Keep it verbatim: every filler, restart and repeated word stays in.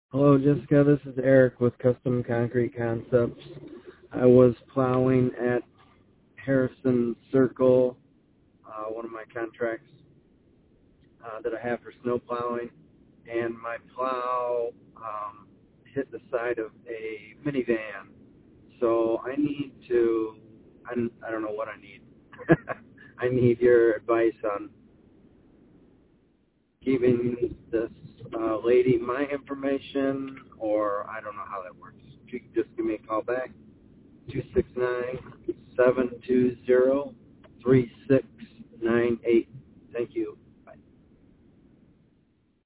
Hello, Jessica. This is Eric with Custom Concrete Concepts. I was plowing at Harrison Circle, uh, one of my contracts uh, that I have for snow plowing, and my plow um, hit the side of a minivan. So I need to, I don't, I don't know what I need. I need your advice on giving this uh, lady my information, or I don't know how that works. If you could just give me a call back, two six nine, seven two zero, three six nine eight. Thank you.